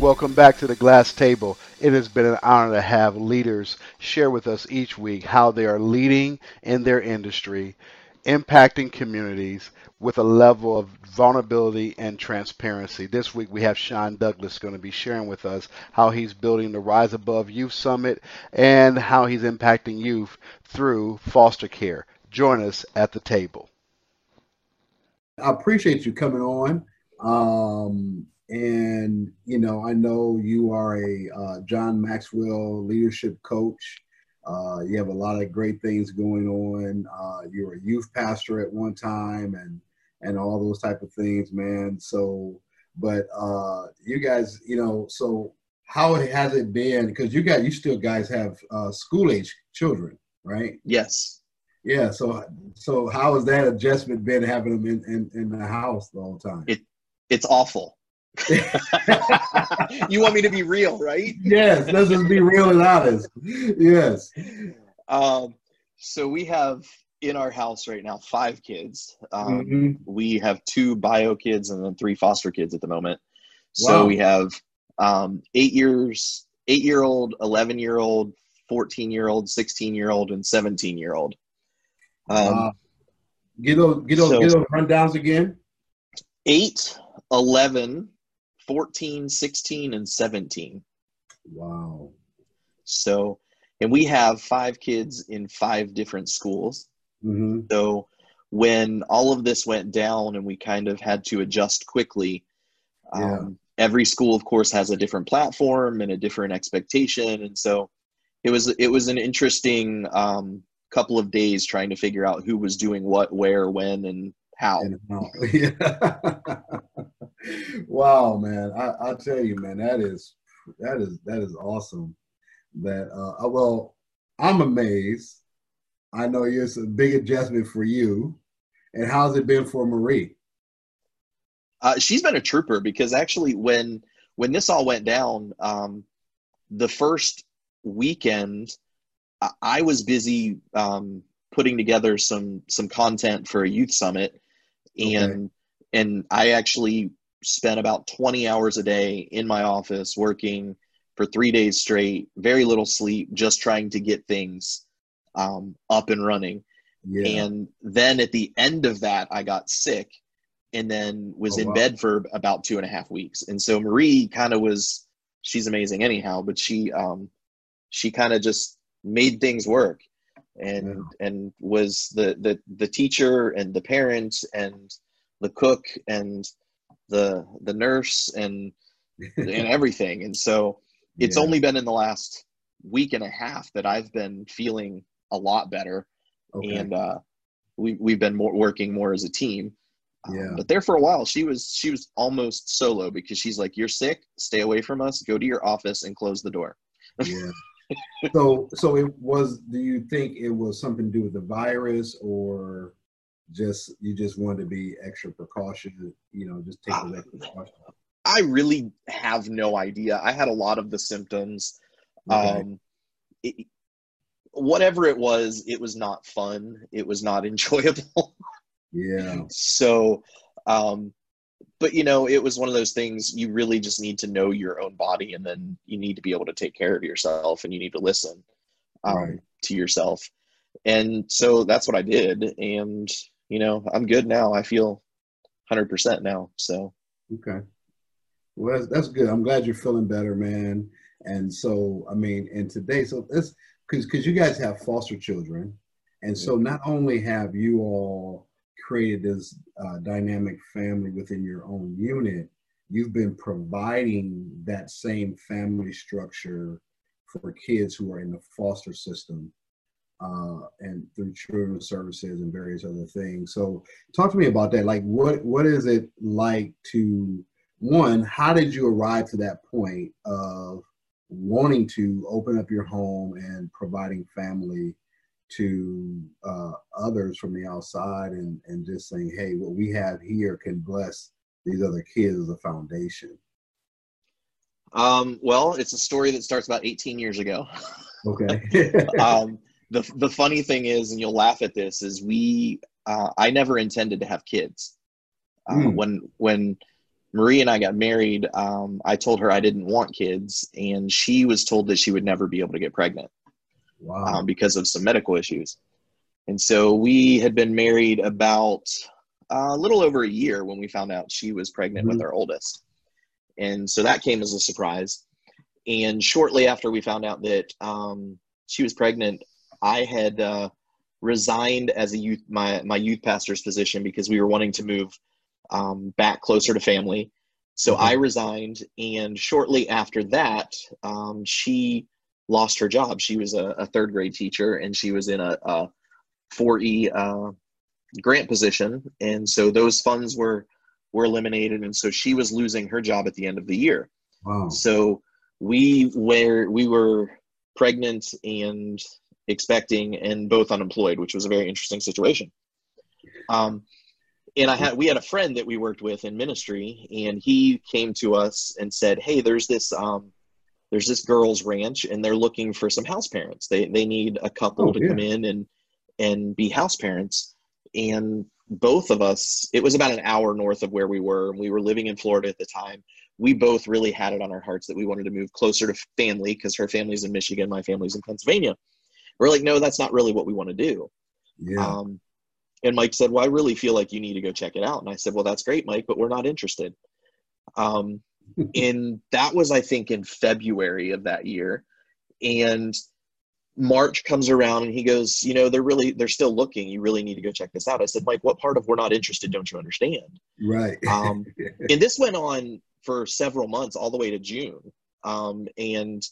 Welcome back to the Glass Table. It has been an honor to have leaders share with us each week how they are leading in their industry, impacting communities with a level of vulnerability and transparency. This week we have Sean Douglas going to be sharing with us how he's building the Rise Above Youth Summit and how he's impacting youth through foster care. Join us at the table. I appreciate you coming on. I know you are a John Maxwell leadership coach. You have a lot of great things going on. You were a youth pastor at one time, and all those type of things, man. You guys, so how has it been? Because you still guys have school age children, right? Yes. Yeah, so how has that adjustment been having them in the house the whole time? It's awful. You want me to be real, right? Yes, let's just be real and honest. Yes. So we have in our house right now 5 kids. Mm-hmm. We have 2 bio kids and then 3 foster kids at the moment. So Wow. we have 8-year-old, 11-year-old, 14-year-old, 16-year-old, and 17-year-old. Get those rundowns again. 8, 11, 14, 16, and 17. Wow. So, and we have 5 kids in 5 different schools. Mm-hmm. So when all of this went down and we kind of had to adjust quickly, every school, of course, has a different platform and a different expectation. And so it was an interesting couple of days trying to figure out who was doing what, where, when, and how. Yeah. Wow, man. I tell you, man, that is awesome. Well, I'm amazed. I know it's a big adjustment for you. And how's it been for Marie? She's been a trooper because actually when this all went down, the first weekend, I was busy putting together some content for a youth summit, and I actually spent about 20 hours a day in my office working for 3 days straight, very little sleep, just trying to get things up and running. Yeah. And then at the end of that, I got sick and then was in bed for about 2.5 weeks. And so Marie kind of she's amazing anyhow, but she kind of just made things work and was the teacher and the parent and the cook and the nurse and everything. And so it's only been in the last week and a half that I've been feeling a lot better. Okay. And we've been working more as a team. But there for a while, she was almost solo because she's like, "You're sick, stay away from us, go to your office and close the door." Yeah. So it was, do you think it was something to do with the virus, or you just wanted to be extra precautious, just take away precaution? I really have no idea. I had a lot of the symptoms. Okay. Whatever it was not fun. It was not enjoyable. Yeah. So, but it was one of those things you really just need to know your own body, and then you need to be able to take care of yourself, and you need to listen to yourself. And so that's what I did. And, I'm good now. I feel 100% now. So. Okay. Well, that's good. I'm glad you're feeling better, man. And so, and today, so that's because you guys have foster children. And so not only have you all created this dynamic family within your own unit, you've been providing that same family structure for kids who are in the foster system and through children's services and various other things. So talk to me about that. Like, what is it like to, one, how did you arrive to that point of wanting to open up your home and providing family to others from the outside and just saying, hey, what we have here can bless these other kids as a foundation? Well, it's a story that starts about 18 years ago. Okay. The funny thing is, and you'll laugh at this, is I never intended to have kids. When Marie and I got married, I told her I didn't want kids, and she was told that she would never be able to get pregnant Wow. because of some medical issues. And so we had been married about a little over a year when we found out she was pregnant with Mhm. our oldest. And so that came as a surprise. And shortly after we found out that she was pregnant, I had resigned as a youth my youth pastor's position because we were wanting to move back closer to family. So Okay. I resigned, and shortly after that, she lost her job. She was a third grade teacher, and she was in a 4E grant position, and so those funds were eliminated, and so she was losing her job at the end of the year. Wow. So we were pregnant and expecting, and both unemployed, which was a very interesting situation. Um, and we had a friend that we worked with in ministry, and he came to us and said, "Hey, there's this girls' ranch, and they're looking for some house parents. They need a couple Oh, to yeah. come in and be house parents." And both of us, it was about an hour north of where we were, and we were living in Florida at the time. We both really had it on our hearts that we wanted to move closer to family because her family's in Michigan, my family's in Pennsylvania. We're like, no, that's not really what we want to do. Yeah. Um, and Mike said, well, I really feel like you need to go check it out. And I said, well, that's great, Mike, but we're not interested. Um, and that was, I think, in February of that year. And March comes around and he goes, they're still looking. You really need to go check this out. I said, Mike, what part of we're not interested don't you understand? Right. And this went on for several months, all the way to June. And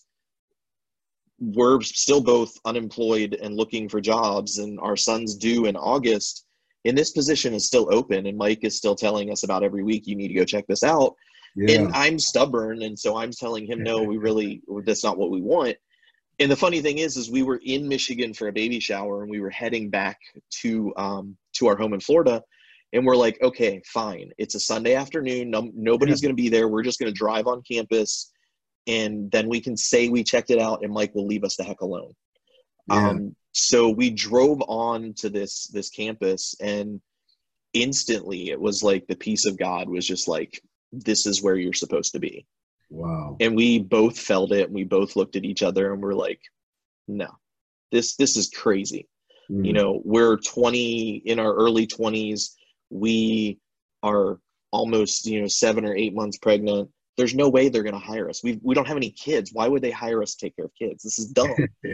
we're still both unemployed and looking for jobs, and our son's due in August, and this position is still open, and Mike is still telling us about every week, you need to go check this out. And Yeah. I'm stubborn, and so I'm telling him, no, that's not what we want. And the funny thing is we were in Michigan for a baby shower, and we were heading back to our home in Florida, and we're like, okay, fine, it's a Sunday afternoon, nobody's going to be there, we're just going to drive on campus, and then we can say we checked it out, and Mike will leave us the heck alone. Yeah. So we drove on to this campus, and instantly it was like the peace of God was just like, this is where you're supposed to be. Wow. And we both felt it, and we both looked at each other, and we're like, no, this is crazy. Mm. We're 20, in our early 20s. We are almost, 7 or 8 months pregnant. There's no way they're going to hire us. We don't have any kids. Why would they hire us to take care of kids? This is dumb,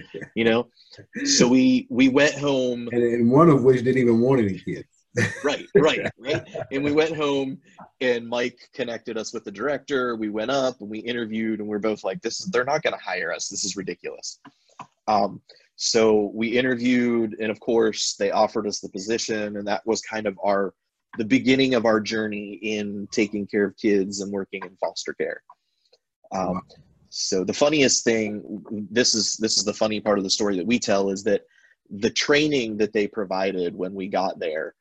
So we went home. And one of which didn't even want any kids. Right. And we went home, and Mike connected us with the director. We went up and we interviewed, and we're both like, they're not going to hire us. This is ridiculous. So we interviewed, and of course they offered us the position, and that was kind of the beginning of our journey in taking care of kids and working in foster care. Wow. So the funniest thing, this is the funny part of the story that we tell, is that the training that they provided when we got there,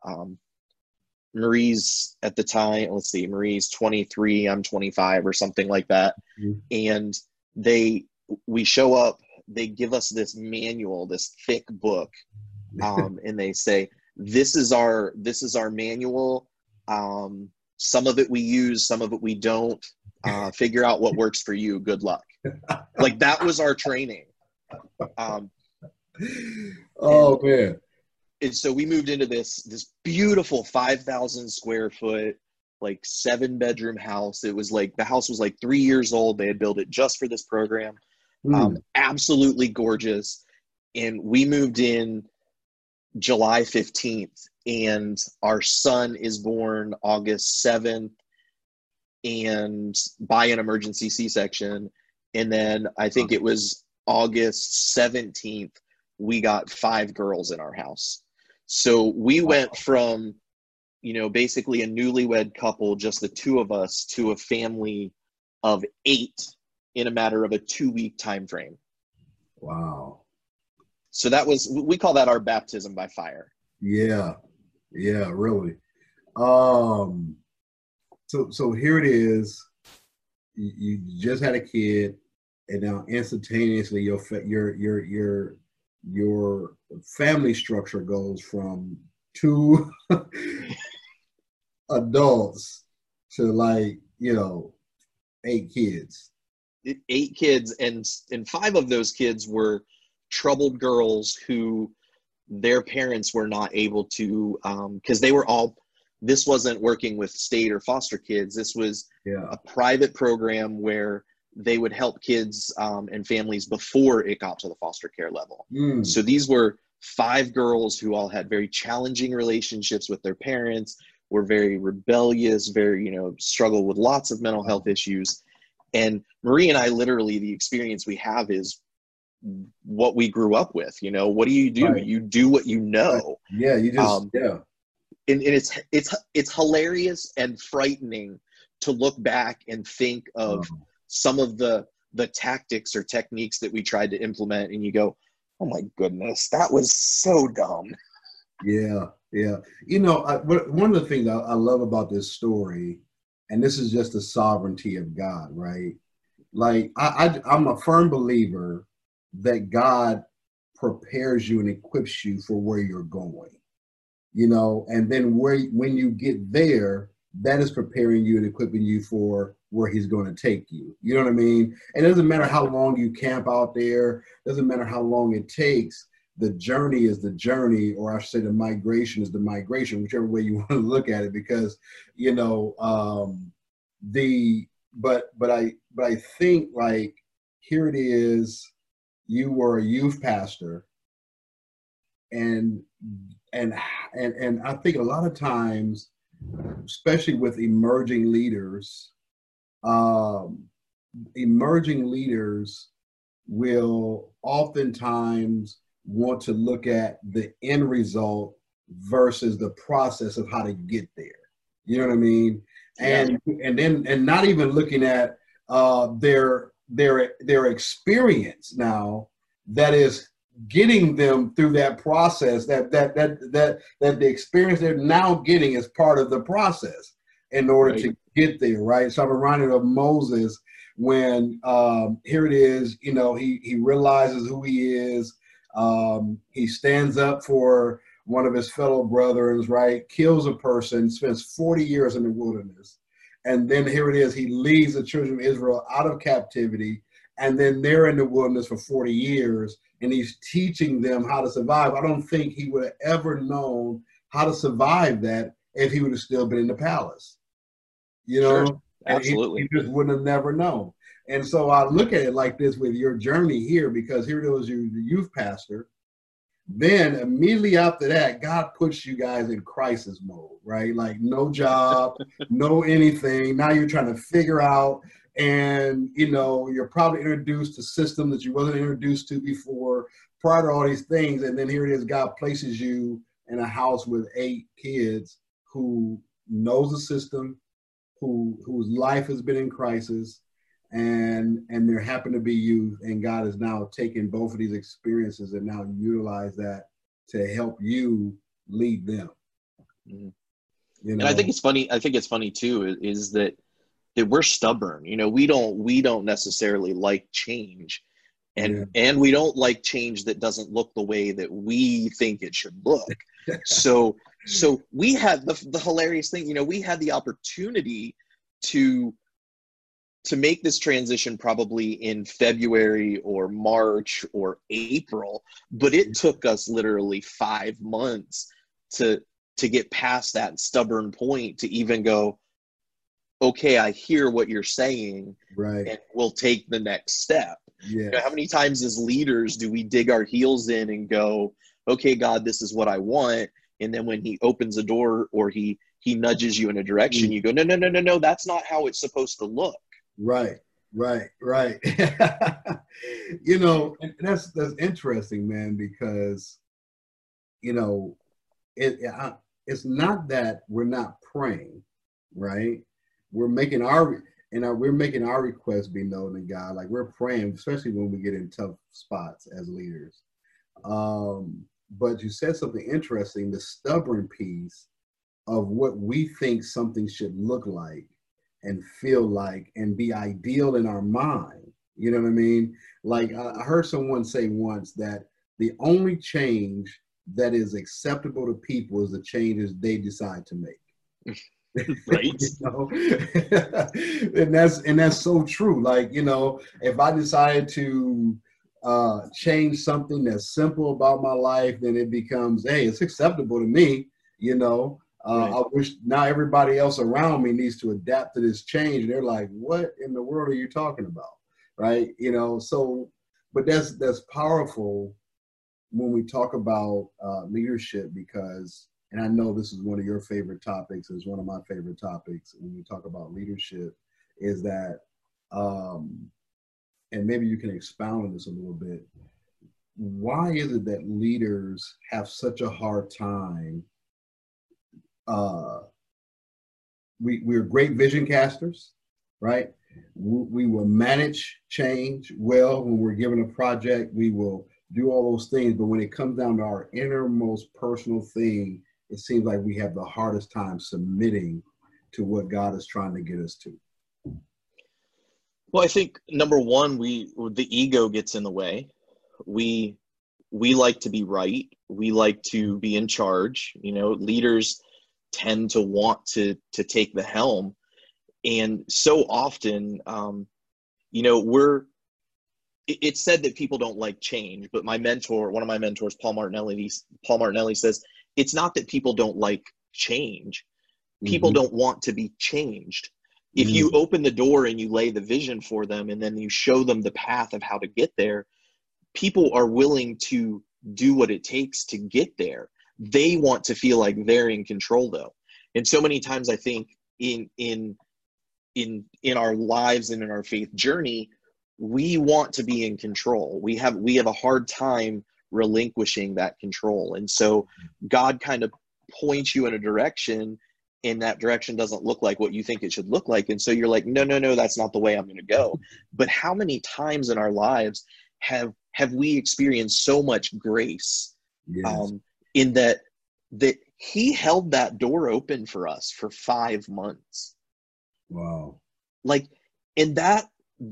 Marie's at the time, Marie's 23, I'm 25 or something like that. Mm-hmm. And we show up, they give us this manual, this thick book, and they say, this is our manual. Some of it we use, some of it we don't. Figure out what works for you. Good luck. Like, that was our training. Man. And so we moved into this beautiful 5,000 square foot, like 7-bedroom house. It was like, the house was like 3 years old. They had built it just for this program. Absolutely gorgeous. And we moved in July 15th, and our son is born August 7th, and by an emergency C-section. And then I think it was August 17th, we got 5 girls in our house. So we went from, basically a newlywed couple, just the two of us, to a family of 8 in a matter of a 2-week time frame. Wow. So we call that our baptism by fire. Yeah, really. So here it is. You just had a kid, and now instantaneously your family structure goes from 2 adults to like, 8 kids. 8 kids, and 5 of those kids were troubled girls who their parents were not able to, because they were all, this wasn't working with state or foster kids. This was a private program where they would help kids and families before it got to the foster care level. So these were 5 girls who all had very challenging relationships with their parents, were very rebellious, very, struggled with lots of mental health issues. And Marie and I, literally, the experience we have is what we grew up with. What do? Right. You do what you know. Yeah, you just And it's hilarious and frightening to look back and think of some of the tactics or techniques that we tried to implement, and you go, oh my goodness, that was so dumb. Yeah. One of the things I love about this story, and this is just the sovereignty of God, right? Like I'm a firm believer that God prepares you and equips you for where you're going, and then when you get there, that is preparing you and equipping you for where he's going to take you. You know what I mean? And it doesn't matter how long you camp out there. Doesn't matter how long it takes. The journey is the journey, or I should say the migration is the migration, whichever way you want to look at it, because, but I think, like, here it is, you were a youth pastor, and I think a lot of times, especially with emerging leaders will oftentimes want to look at the end result versus the process of how to get there. You know what I mean? And not even looking at their experience now that is getting them through that process, that the experience they're now getting is part of the process in order to get there, right? So I'm reminded of Moses when here it is, he realizes who he is. He stands up for one of his fellow brothers, right? Kills a person, spends 40 years in the wilderness. And then here it is, he leads the children of Israel out of captivity. And then they're in the wilderness for 40 years. And he's teaching them how to survive. I don't think he would have ever known how to survive that if he would have still been in the palace. Sure. Absolutely. He just wouldn't have never known. And so I look at it like this with your journey here, because here it was, you're the youth pastor. Then immediately after that, God puts you guys in crisis mode, right? Like no job, no anything. Now you're trying to figure out, and you're probably introduced to systems that you wasn't introduced to before, prior to all these things. And then here it is, God places you in a house with 8 kids who knows the system, whose life has been in crisis, and there happen to be youth, and God has now taken both of these experiences and now utilize that to help you lead them. Mm-hmm. And I think it's funny too, is that we're stubborn. We don't necessarily like change, and we don't like change that doesn't look the way that we think it should look. So we had the hilarious thing, we had the opportunity to make this transition probably in February or March or April, but it took us literally 5 months to get past that stubborn point to even go, okay, I hear what you're saying, right, and we'll take the next step. Yeah. How many times as leaders do we dig our heels in and go, okay, God, this is what I want, and then when he opens a door or he nudges you in a direction, you go, no, that's not how it's supposed to look. Right. And that's interesting, man, because it's not that we're not praying, right? We're making our requests be known to God. Like, we're praying, especially when we get in tough spots as leaders. But you said something interesting, the stubborn piece of what we think something should look like and feel like and be ideal in our mind. You know what I mean? Like, I heard someone say once that the only change that is acceptable to people is the changes they decide to make. Right. You know? and that's so true. Like, you know, if I decided to change something that's simple about my life, then it becomes, hey, it's acceptable to me. You know, Right. I wish now everybody else around me needs to adapt to this change. And they're like, what in the world are you talking about? Right. You know, so, but that's powerful when we talk about leadership, because, and I know this is one of your favorite topics, is one of my favorite topics when we talk about leadership, is that, and maybe you can expound on this a little bit. Why is it that leaders have such a hard time? We're great vision casters, right? We will manage change well. When we're given a project, we will do all those things. But when it comes down to our innermost personal thing, it seems like we have the hardest time submitting to what God is trying to get us to. Well, I think number one, the ego gets in the way. We like to be right. We like to be in charge. You know, leaders tend to want to take the helm, and so often, you know, it's said that people don't like change, but one of my mentors, Paul Martinelli says, it's not that people don't like change. People don't want to be changed. If you open the door and you lay the vision for them, and then you show them the path of how to get there, people are willing to do what it takes to get there. They want to feel like they're in control, though. And so many times I think in our lives and in our faith journey, we want to be in control. We have a hard time relinquishing that control. And so God kind of points you in a direction, and that direction doesn't look like what you think it should look like. And so you're like, no, that's not the way I'm going to go. But how many times in our lives have we experienced so much grace, Yes. In that he held that door open for us for 5 months. Wow. Like, and that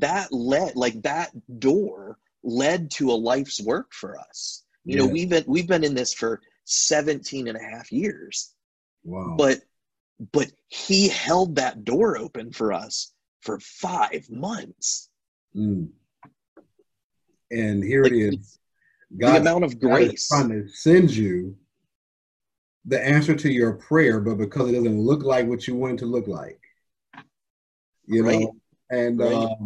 door led to a life's work for us. You know, we've been in this for 17 and a half years. Wow. But he held that door open for us for 5 months. And here it is. God, the amount of grace. God is trying to send you the answer to your prayer, but because it doesn't look like what you want it to look like. You know? And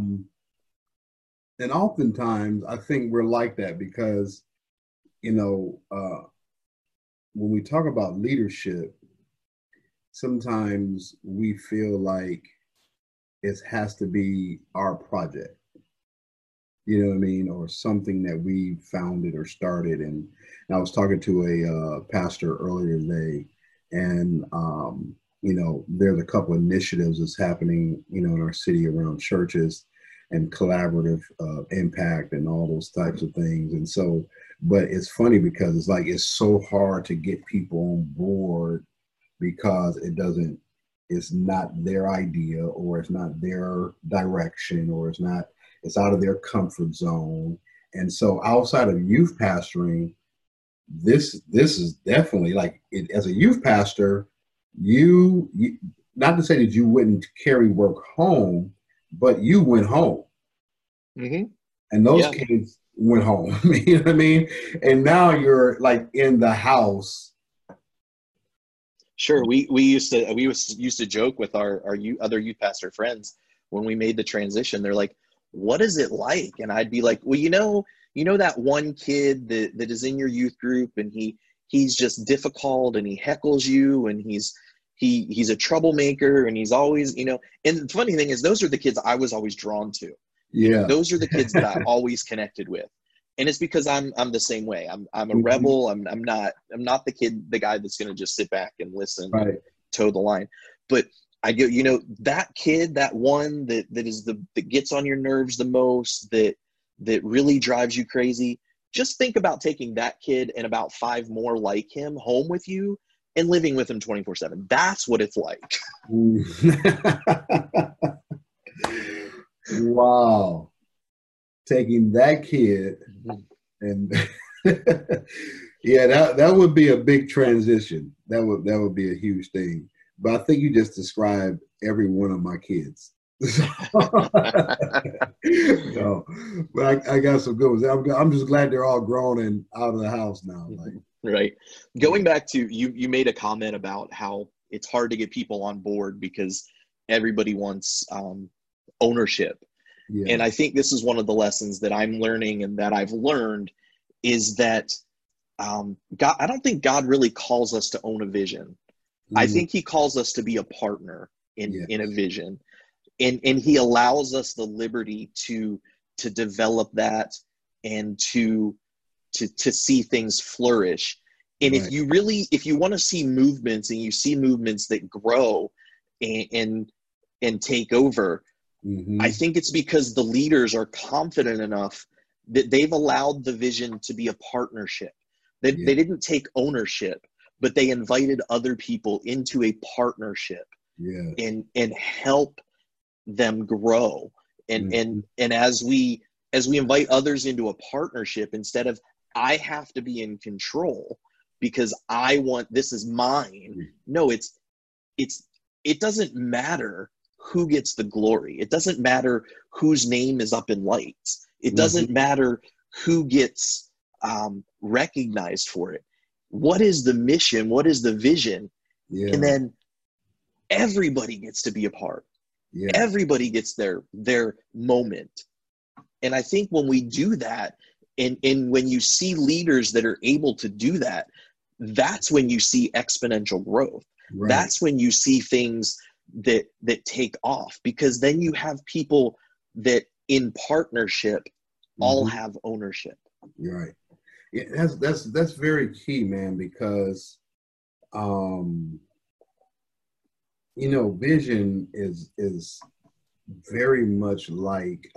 and oftentimes I think we're like that because, you know, when we talk about leadership, sometimes we feel like it has to be our project. You know what I mean? Or something that we founded or started. And I was talking to a pastor earlier today, and, you know, there's a couple of initiatives that's happening, you know, in our city around churches and collaborative impact and all those types of things. And so, but it's funny because it's like, it's so hard to get people on board because it's not their idea, or it's not their direction, or it's out of their comfort zone. And so outside of youth pastoring, this is definitely like as a youth pastor, you not to say that you wouldn't carry work home, but you went home. Mm-hmm. And those kids went home. You know what I mean? And now you're like in the house. Sure. We used to joke with our other youth pastor friends when we made the transition. They're like, what is it like? And I'd be like, well, you know that one kid that is in your youth group, and he's just difficult, and he heckles you, and he's a troublemaker, and he's always, you know, and the funny thing is those are the kids I was always drawn to. Yeah. Those are the kids that I always connected with. And it's because I'm the same way. I'm a rebel. I'm not the guy that's going to just sit back and listen, right, and toe the line. But I get, you know, that kid, that one that gets on your nerves the most, that really drives you crazy. Just think about taking that kid and about 5 more like him home with you and living with him 24/7. That's what it's like. Wow. Taking that kid and yeah, that would be a big transition. That would be a huge thing. but I think you just described every one of my kids. No, but I got some good ones. I'm just glad they're all grown and out of the house now. Like, Right. Going back to you made a comment about how it's hard to get people on board because everybody wants ownership. yeah, And I think this is one of the lessons that I'm learning and that I've learned is that God, I don't think God really calls us to own a vision. I mm, think he calls us to be a partner yeah, in a vision. And he allows us the liberty to develop that and to see things flourish. And right, if you want to see movements and you see movements that grow and and take over, I mm-hmm, think it's because the leaders are confident enough that they've allowed the vision to be a partnership. yeah, They didn't take ownership, but they invited other people into a partnership yes, and help them grow. mm-hmm, And as we invite others into a partnership, instead of I have to be in control because I want this is mine. No, it's it doesn't matter who gets the glory. It doesn't matter whose name is up in lights. It mm-hmm, doesn't matter who gets recognized for it. What is the mission? What is the vision? And yeah, then everybody gets to be a part. yes, Everybody gets their moment. And I think when we do that, and when you see leaders that are able to do that, that's when you see exponential growth. right, That's when you see things that take off, because then you have people that in partnership all mm-hmm, have ownership. you're right. Yeah, that's very key, man, because um, vision is very much like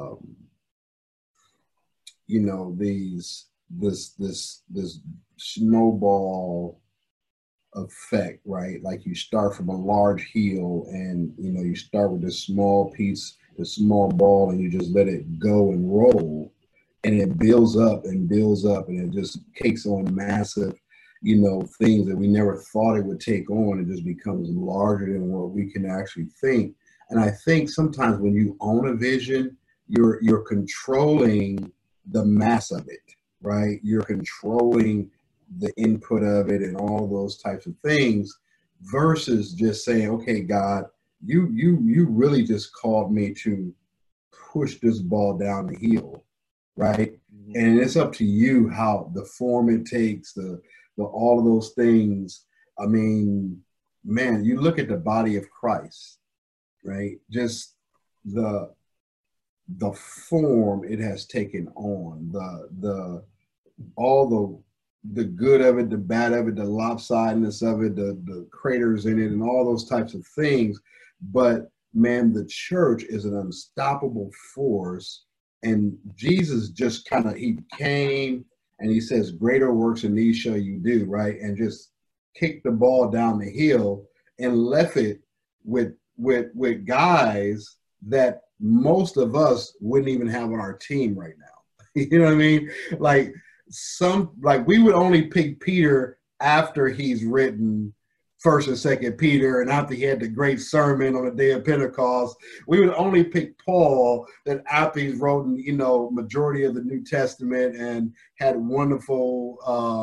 these this snowball effect, right? Like you start from a large hill, and you start with this small piece, this small ball, and you just let it go and roll, and it builds up and builds up, and it just takes on massive, things that we never thought it would take on. It just becomes larger than what we can actually think. And I think sometimes when you own a vision, you're controlling the mass of it, right? You're controlling the input of it and all those types of things, versus just saying, okay, God, you really just called me to push this ball down the hill, right? Mhm. And it's up to you how the form it takes, the all of those things. I mean, man, you look at the body of Christ, right? Just the the form it has taken on, the all the good of it, the bad of it, the lopsidedness of it, the craters in it, and all those types of things. But man, the church is an unstoppable force. And Jesus just kind of he came and he says, "Greater works than these shall you do," right? And just kicked the ball down the hill and left it with guys that most of us wouldn't even have on our team right now. You know what I mean? Like we would only pick Peter after he's written First and Second Peter, and after he had the great sermon on the day of Pentecost. We would only pick Paul that after he's written, majority of the New Testament and had wonderful,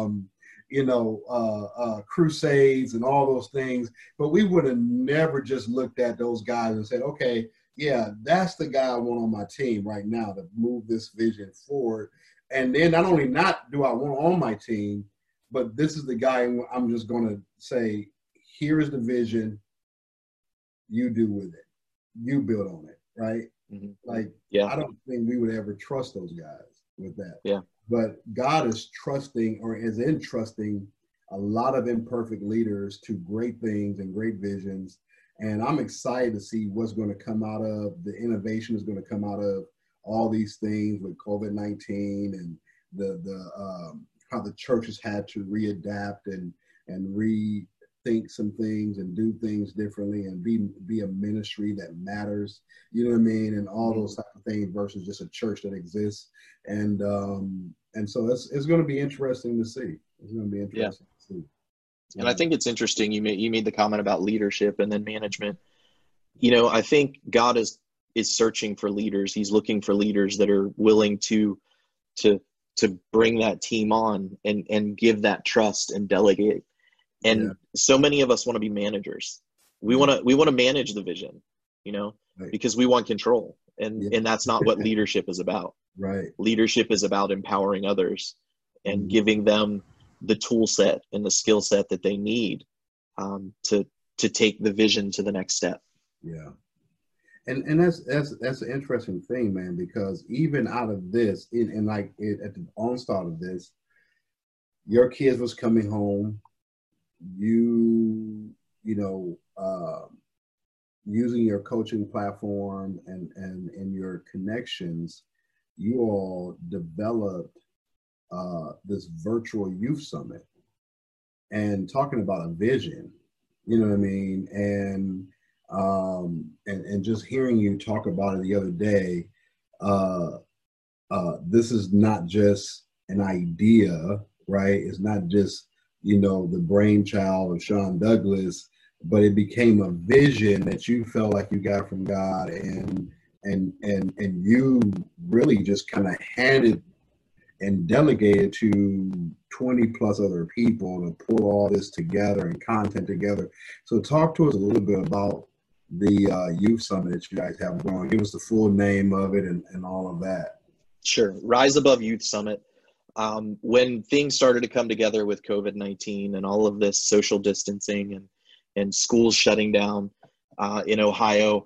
crusades and all those things. But we would have never just looked at those guys and said, okay, yeah, that's the guy I want on my team right now to move this vision forward. And then not only not do I want on my team, but this is the guy I'm just going to say, here is the vision. You do with it. You build on it, right? Mhm. Like, Yeah. I don't think we would ever trust those guys with that. Yeah. But God is trusting or is entrusting a lot of imperfect leaders to great things and great visions. And I'm excited to see what's going to come out of the innovation is going to come out of all these things with COVID-19 and the how the church has had to readapt and rethink some things and do things differently and be a ministry that matters. You know what I mean? And all Mhm. those type of things versus just a church that exists. And so it's going to be interesting to see. It's going to be Yeah. interesting to see. And I think it's interesting. You made the comment about leadership and then management. I think God is searching for leaders. He's looking for leaders that are willing to bring that team on and give that trust and delegate. And so many of us want to be managers. We want to manage the vision, because we want control. And that's not what leadership is about. Right. Leadership is about empowering others and giving them the tool set and the skill set that they need to take the vision to the next step. Yeah. And that's an interesting thing, man, because even out of this, at the onstart of this, your kids was coming home, using your coaching platform and your connections, you all developed this virtual youth summit and talking about a vision, you know what I mean? And just hearing you talk about it the other day, this is not just an idea, right? It's not just, the brainchild of Sean Douglas, but it became a vision that you felt like you got from God, and you really just kind of handed and delegated to 20 plus other people to pull all this together and content together. So talk to us a little bit about the youth summit that you guys have going. Give us the full name of it and all of that. Sure. Rise Above Youth Summit. When things started to come together with COVID-19 and all of this social distancing and schools shutting down in Ohio,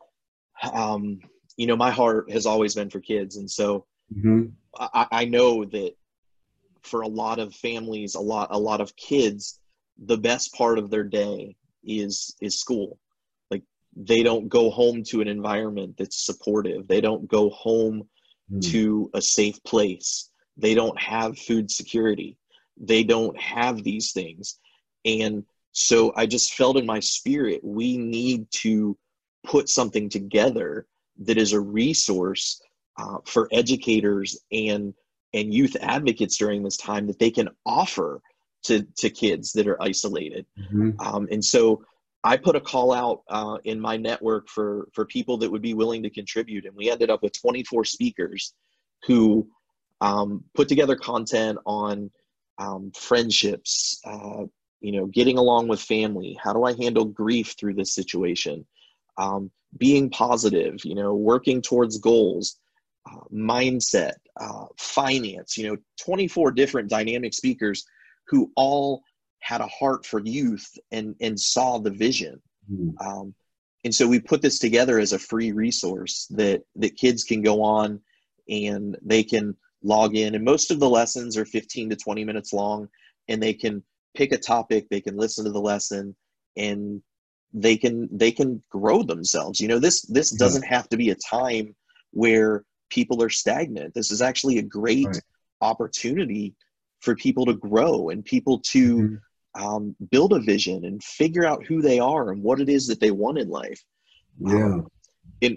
my heart has always been for kids. And so I know that for a lot of families, a lot of kids, the best part of their day is school. Like, they don't go home to an environment that's supportive. They don't go home to a safe place. They don't have food security. They don't have these things. And so I just felt in my spirit, we need to put something together that is a resource for educators and youth advocates during this time that they can offer to kids that are isolated. And so I put a call out in my network for people that would be willing to contribute. And we ended up with 24 speakers who put together content on friendships, getting along with family. How do I handle grief through this situation? Being positive, working towards goals, mindset, finance, 24 different dynamic speakers who all had a heart for youth and saw the vision. And so we put this together as a free resource that kids can go on and they can log in. And most of the lessons are 15 to 20 minutes long, and they can pick a topic, they can listen to the lesson, and they can grow themselves. This doesn't have to be a time where people are stagnant. This is actually a great opportunity for people to grow and people to build a vision and figure out who they are and what it is that they want in life. And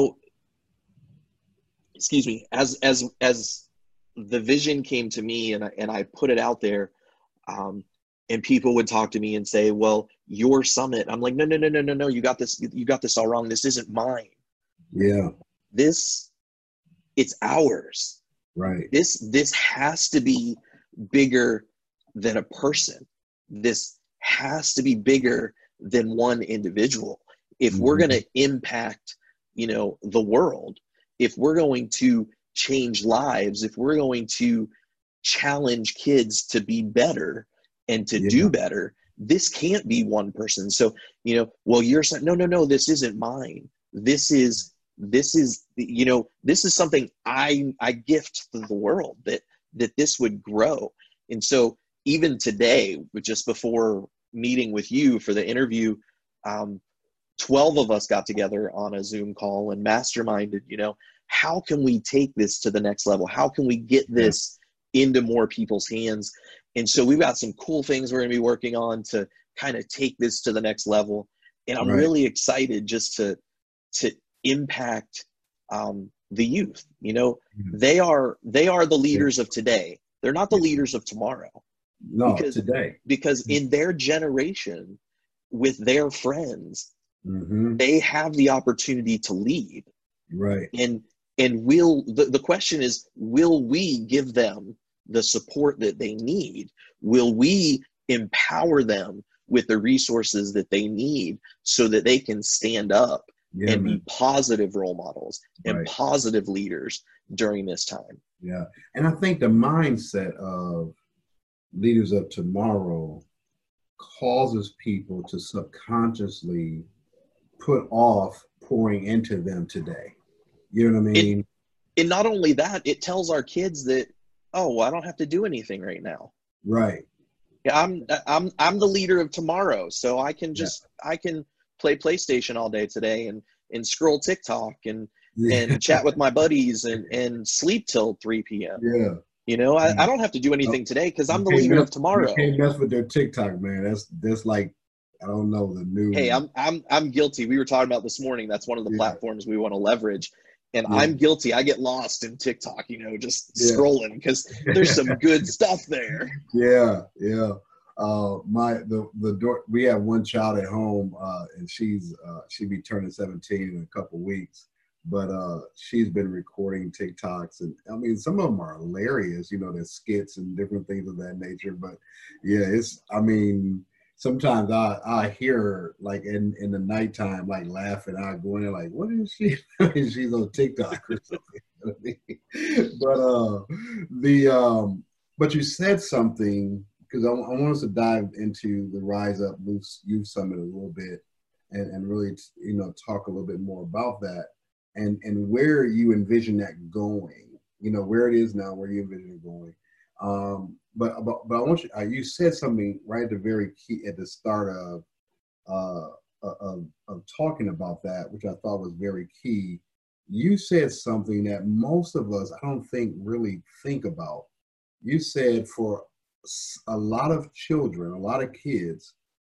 excuse me, as the vision came to me and I put it out there, and people would talk to me and say, well, your summit. I'm like, no, you got this all wrong. This isn't mine. It's ours. Right. This has to be bigger than a person. This has to be bigger than one individual. If we're going to impact, the world, if we're going to change lives, if we're going to challenge kids to be better and to do better, this can't be one person. So, well, you're saying, no, this isn't mine. This is something I gift to the world that this would grow. And so even today, just before meeting with you for the interview, 12 of us got together on a Zoom call and masterminded, how can we take this to the next level? How can we get this into more people's hands? And so we've got some cool things we're going to be working on to kind of take this to the next level. And I'm really excited just to impact the youth. They are the leaders of today. They're not the leaders of tomorrow. No, because today. in their generation with their friends, Mm-hmm. they have the opportunity to lead. Right. And will the question is, will we give them the support that they need? Will we empower them with the resources that they need so that they can stand up and be positive role models and positive leaders during this time? Yeah. And I think the mindset of leaders of tomorrow causes people to subconsciously put off pouring into them today. You know what I mean? And not only that, it tells our kids that, oh, well, I don't have to do anything right now. Right. Yeah, I'm the leader of tomorrow, so I can I can play PlayStation all day today and scroll TikTok and chat with my buddies and sleep till 3 p.m. Yeah. You know, I don't have to do anything today because I'm the leader of tomorrow. You can't mess with their TikTok, man. That's like, I don't know, the new. Hey, I'm guilty. We were talking about this morning. That's one of the platforms we want to leverage. And I'm guilty. I get lost in TikTok, you know, just scrolling because there's some good stuff there. Yeah, yeah. We have one child at home, and she'll be turning 17 in a couple weeks. But she's been recording TikToks, and I mean, some of them are hilarious. You know, there's skits and different things of that nature. But yeah, sometimes I hear her like in the nighttime, like laughing. I go in there like, what is she? She's on TikTok or something. But you said something, because I want us to dive into the Rise Up Youth Summit a little bit, and really, you know, talk a little bit more about that, and where you envision that going. You know, where it is now, where you envision it going. But I want you said something right at the very key at the start of talking about that, which I thought was very key. You said something that most of us, I don't think, really think about. You said for a lot of children, a lot of kids,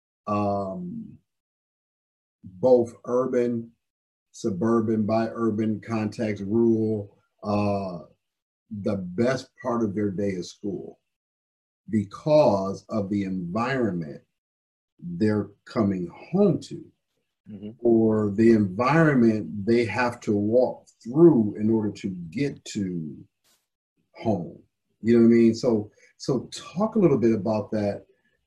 both urban, suburban, by urban context, rural, the best part of their day is school because of the environment they're coming home to, or the environment they have to walk through in order to get to home. You know what I mean? So talk a little bit about that.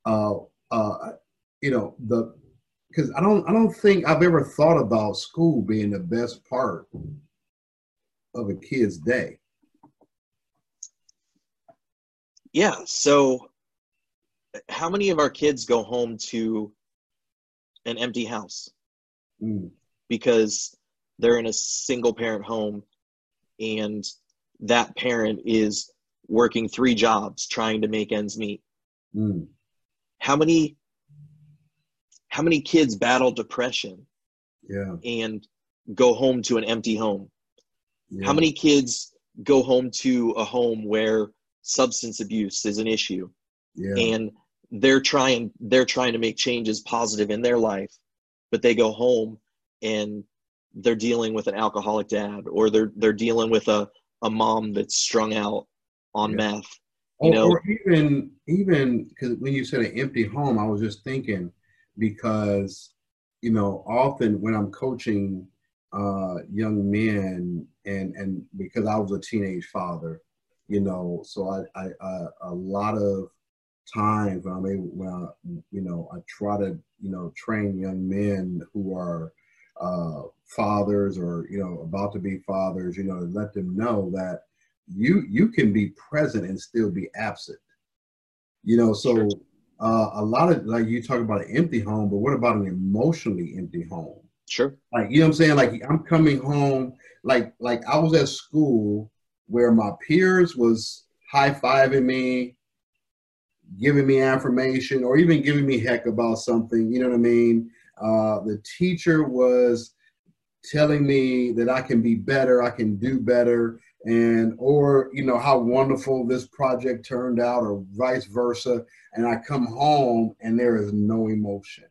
You know, because I don't think I've ever thought about school being the best part of a kid's day. Yeah. So how many of our kids go home to an empty house because they're in a single parent home and that parent is working 3 jobs trying to make ends meet? How many kids battle depression and go home to an empty home? How many kids go home to a home where substance abuse is an issue and they're trying to make changes positive in their life, but they go home and they're dealing with an alcoholic dad, or they're dealing with a mom that's strung out on meth? Or even because when you said an empty home, I was just thinking, because, you know, often when I'm coaching young men, and because I was a teenage father, you know, so I a lot of times when I try to, you know, train young men who are fathers, or, you know, about to be fathers, you know, to let them know that you can be present and still be absent. You know, so a lot of, like, you talk about an empty home, but what about an emotionally empty home? Sure. Like, you know what I'm saying? Like, I'm coming home, like I was at school where my peers was high-fiving me, giving me affirmation, or even giving me heck about something, you know what I mean? The teacher was telling me that I can be better, I can do better, or, you know, how wonderful this project turned out, or vice versa. And I come home and there is no emotion,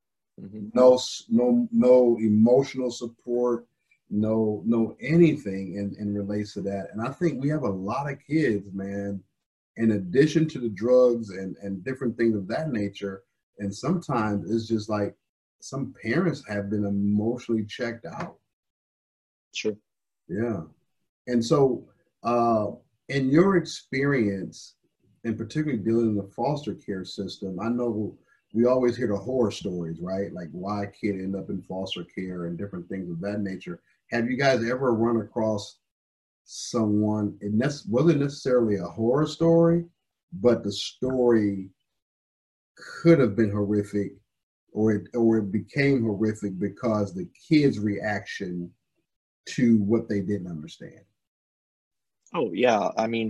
no emotional support, no anything in relates to that. And I think we have a lot of kids, man, in addition to the drugs and different things of that nature. And sometimes it's just like some parents have been emotionally checked out. Sure. Yeah. And so, in your experience, and particularly dealing in the foster care system, I know we always hear the horror stories, right? Like why a kid end up in foster care and different things of that nature. Have you guys ever run across someone, and that wasn't necessarily a horror story, but the story could have been horrific, or it became horrific because the kid's reaction to what they didn't understand? Oh yeah. I mean,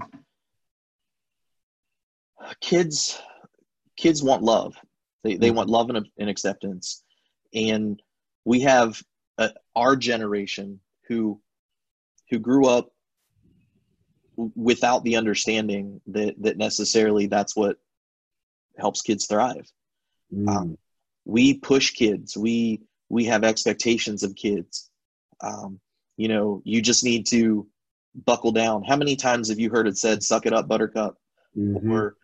kids want love. They want love and acceptance. And we have our generation who grew up without the understanding that necessarily that's what helps kids thrive. We push kids. We have expectations of kids. You just need to buckle down. How many times have you heard it said, "Suck it up, buttercup"? Or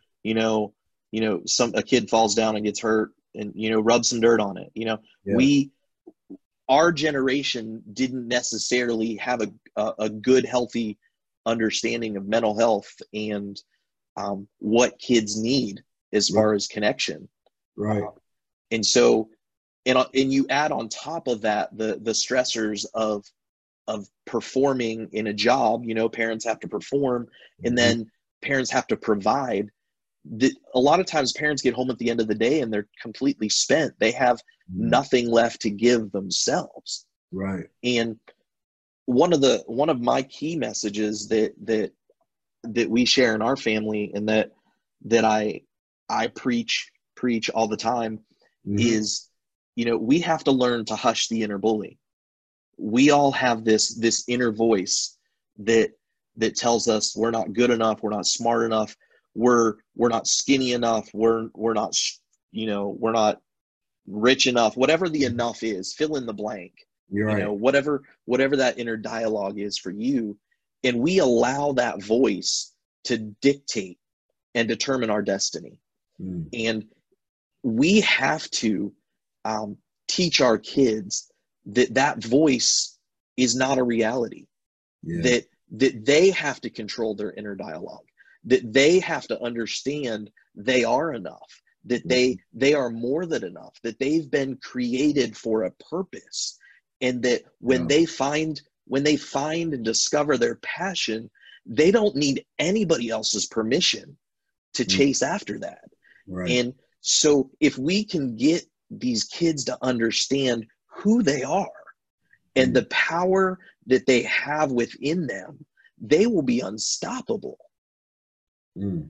a kid falls down and gets hurt, and rub some dirt on it. Yeah. Our generation didn't necessarily have a good, healthy understanding of mental health and what kids need as far as connection. Right. And so, and you add on top of that the stressors of performing in a job. Parents have to perform, and then parents have to provide. A lot of times parents get home at the end of the day and they're completely spent. They have nothing left to give themselves. Right. And one of my key messages that we share in our family, and that I preach all the time, is, we have to learn to hush the inner bully. We all have this inner voice that tells us we're not good enough, we're not smart enough, we're not skinny enough, we're not we're not rich enough, whatever the enough is, fill in the blank. You're right. Whatever that inner dialogue is for you. And we allow that voice to dictate and determine our destiny. And we have to teach our kids that voice is not a reality. That they have to control their inner dialogue, that they have to understand they are enough, that they are more than enough, that they've been created for a purpose, and that when they find and discover their passion, they don't need anybody else's permission to chase after that. Right. And so if we can get these kids to understand who they are and the power that they have within them, they will be unstoppable. And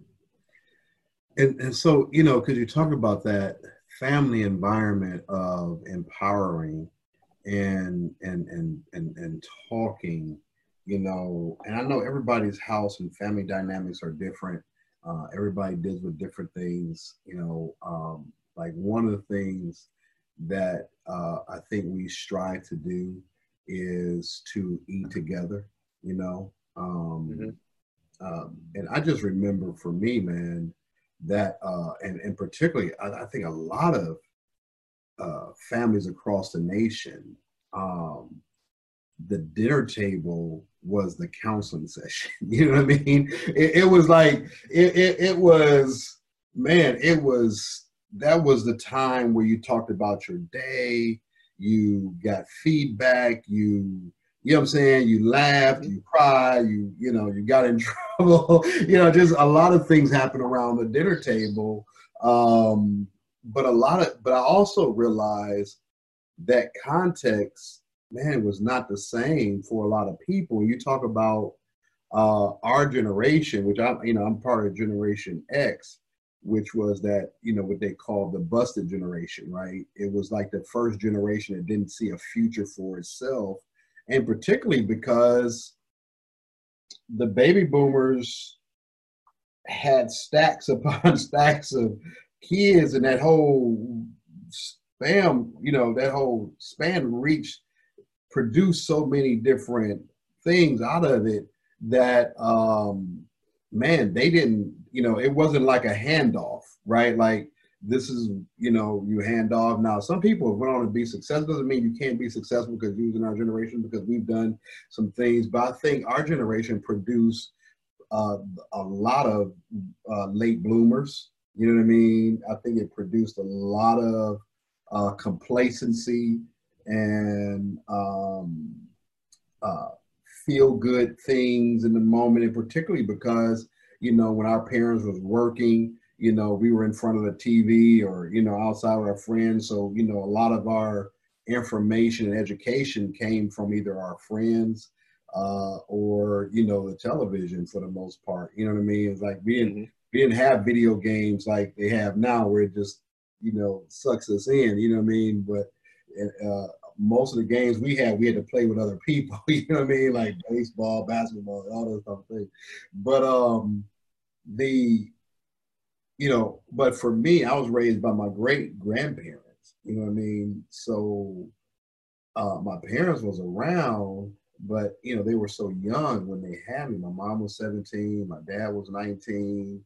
so, because you talk about that family environment of empowering and talking, and I know everybody's house and family dynamics are different. Everybody deals with different things, like one of the things that I think we strive to do is to eat together, and I just remember for me, man, that, and particularly, I think a lot of families across the nation, the dinner table was the counseling session. You know what I mean? It was like, it was, man, that was the time where you talked about your day, you got feedback, you know what I'm saying? You laughed, you cried, you got in trouble, just a lot of things happen around the dinner table. But I also realized that context, man, was not the same for a lot of people. You talk about our generation, which I'm part of Generation X, which was that, what they call the busted generation, right? It was like the first generation that didn't see a future for itself. And particularly because the baby boomers had stacks upon stacks of kids, and that whole span produced so many different things out of it that, man, they didn't, it wasn't like a handoff, right? Like this is, you hand off. Now, some people have went on to be successful. Doesn't mean you can't be successful because you're in our generation, because we've done some things. But I think our generation produced a lot of late bloomers. You know what I mean? I think it produced a lot of complacency and feel good things in the moment, and particularly because, when our parents was working, we were in front of the TV or, outside with our friends. So, a lot of our information and education came from either our friends or, the television for the most part. You know what I mean? It's like we didn't have video games like they have now where it just, sucks us in, you know what I mean? But most of the games we had to play with other people, you know what I mean? Like baseball, basketball, all those type of things. But but for me, I was raised by my great grandparents, you know what I mean? So my parents was around, but they were so young when they had me. My mom was 17, my dad was 19.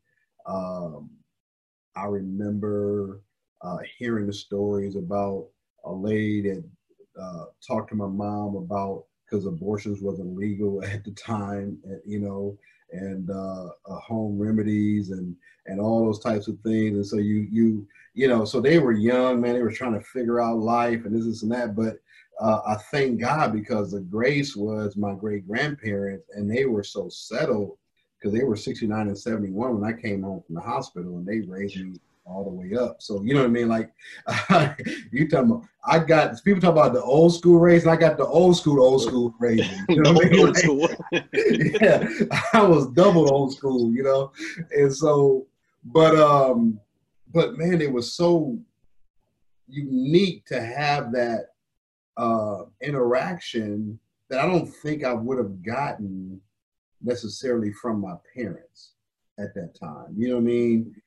I remember hearing the stories about a lady that talked to my mom about, because abortions wasn't legal at the time, and home remedies and all those types of things. And so so they were young, man. They were trying to figure out life and this and that. But I thank God, because the grace was my great grandparents, and they were so settled, because they were 69 and 71 when I came home from the hospital, and they raised me all the way up. So, you know what I mean? Like, you talking about, people talk about the old school raising. I got the old school raising. You know what I mean? Old school. Yeah, I was double old school, And so, but man, it was so unique to have that interaction that I don't think I would have gotten necessarily from my parents at that time. You know what I mean?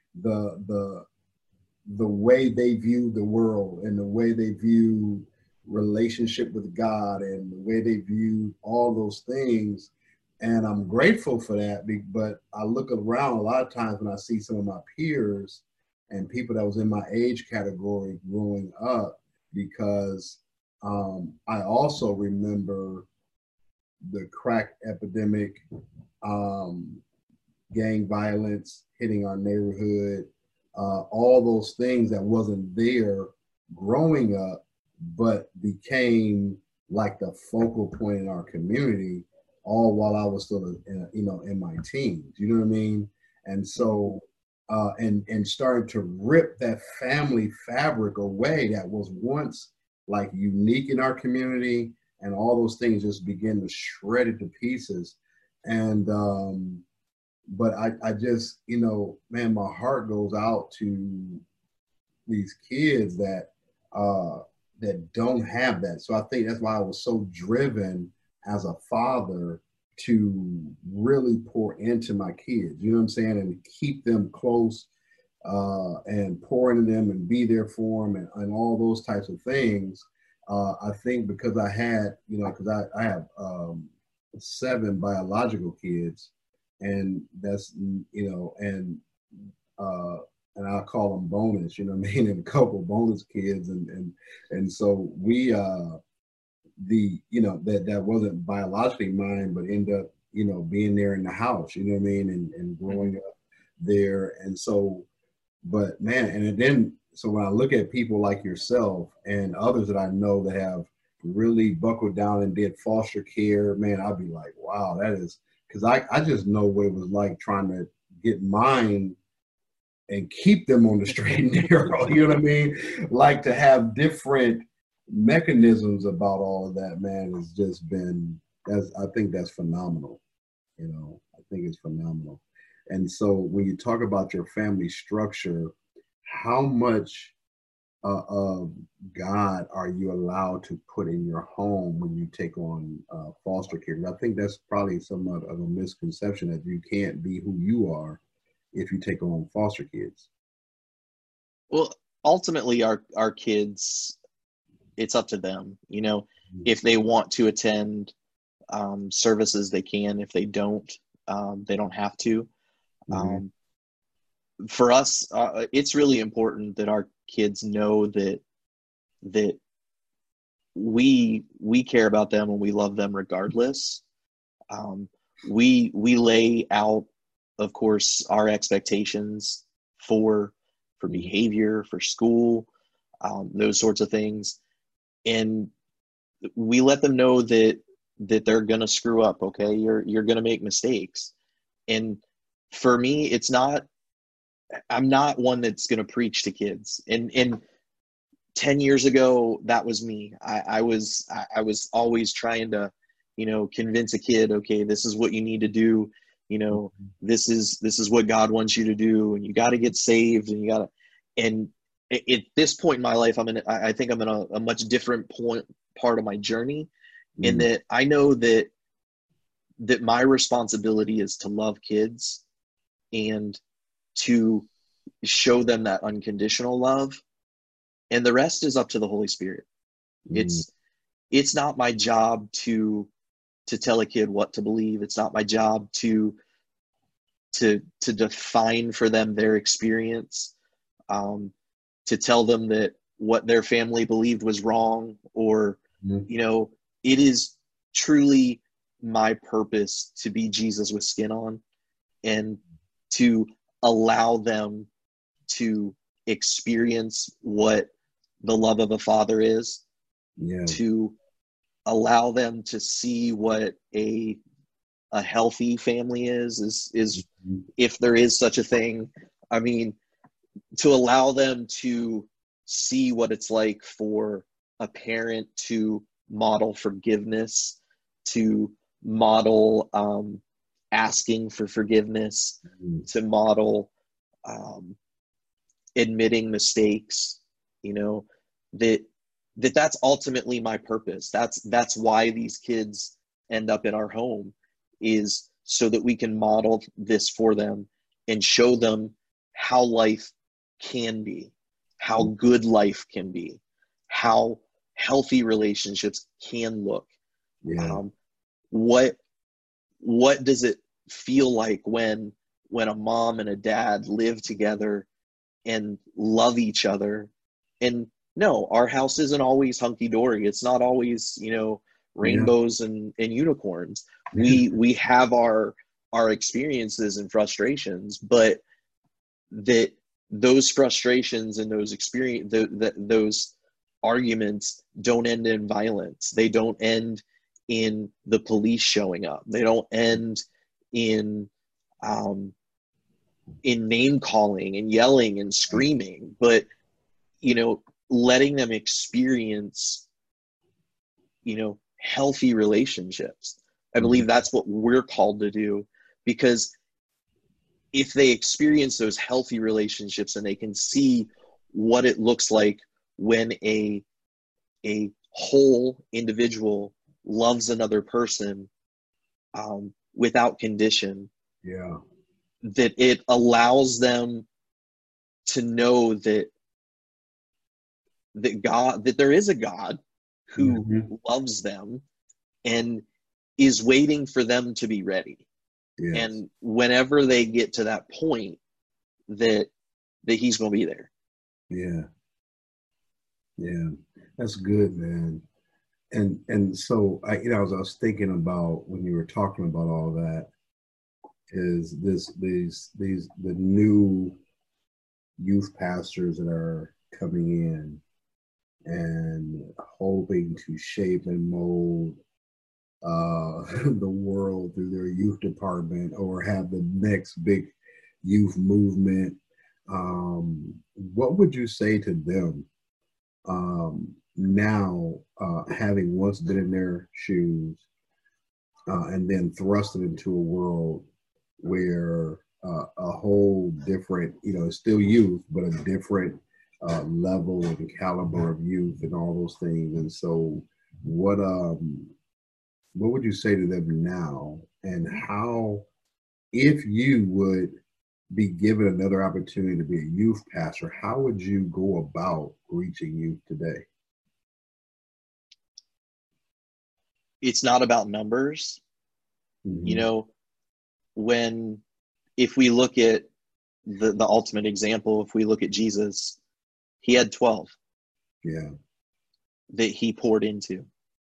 The way they view the world, and the way they view relationship with God, and the way they view all those things. And I'm grateful for that. But I look around a lot of times when I see some of my peers and people that was in my age category growing up, because I also remember the crack epidemic, gang violence hitting our neighborhood, all those things that wasn't there growing up, but became like the focal point in our community, all while I was still, in my teens. You know what I mean? And so, and started to rip that family fabric away that was once like unique in our community, and all those things just begin to shred it to pieces. And but I just, man, my heart goes out to these kids that that don't have that. So I think that's why I was so driven as a father to really pour into my kids, you know what I'm saying, and keep them close, and pour into them and be there for them, and all those types of things. I think because I had, because I have 7 biological kids, and that's, and I call them bonus, you know what I mean, and a couple bonus kids, and so we that wasn't biologically mine, but end up being there in the house, you know what I mean, and growing up there. And so, but man, and then so when I look at people like yourself and others that I know that have really buckled down and did foster care, man, I'd be like, wow, that is, because I just know what it was like trying to get mine and keep them on the straight and narrow, you know what I mean? Like, to have different mechanisms about all of that, man, has just been, I think that's phenomenal. I think it's phenomenal. And so when you talk about your family structure, how much of God are you allowed to put in your home when you take on foster care? I think that's probably somewhat of a misconception, that you can't be who you are if you take on foster kids. Well, ultimately, our kids, it's up to them. If they want to attend services, they can. If they don't have to. for us, it's really important that our kids know that we care about them and we love them regardless. We lay out, of course, our expectations for behavior, for school, those sorts of things, and we let them know that they're gonna screw up. Okay, you're gonna make mistakes, and for me, it's not. I'm not one that's gonna preach to kids, and 10 years ago, that was me. I was always trying to, convince a kid, okay, this is what you need to do. This is what God wants you to do, and you got to get saved, and and at this point in my life, I think I'm in a much different part of my journey, in that I know that my responsibility is to love kids and to show them that unconditional love. And the rest is up to the Holy Spirit. It's not my job to tell a kid what to believe. It's not my job to define for them their experience, to tell them that what their family believed was wrong, or it is truly my purpose to be Jesus with skin on, and to allow them to experience what the love of a father is, to allow them to see what a healthy family is if there is such a thing. I mean, to allow them to see what it's like for a parent to model forgiveness, to model asking for forgiveness, to model admitting mistakes, that's ultimately my purpose. That's why these kids end up in our home, is so that we can model this for them and show them how life can be, how good life can be, how healthy relationships can look. What does it feel like when a mom and a dad live together and love each other? And no, our house isn't always hunky-dory. It's not always, rainbows and unicorns. We have our experiences and frustrations, but that those frustrations and those those arguments don't end in violence. They don't end in the police showing up. They don't end in name calling and yelling and screaming, but letting them experience healthy relationships. I believe that's what we're called to do, because if they experience those healthy relationships and they can see what it looks like when a whole individual loves another person without condition, that it allows them to know that there is a God who loves them and is waiting for them to be ready. Yes. And whenever they get to that point, that he's going to be there. Yeah, that's good, man. And so I was thinking about, when you were talking about all that, is the new youth pastors that are coming in and hoping to shape and mold the world through their youth department, or have the next big youth movement. What would you say to them now, having once been in their shoes, and then thrusted into a world where a whole different, it's still youth, but a different level and caliber of youth and all those things? And so what would you say to them now, and how, if you would be given another opportunity to be a youth pastor, how would you go about reaching youth today? It's not about numbers. If we look at the ultimate example, if we look at Jesus, he had 12 Yeah. that he poured into.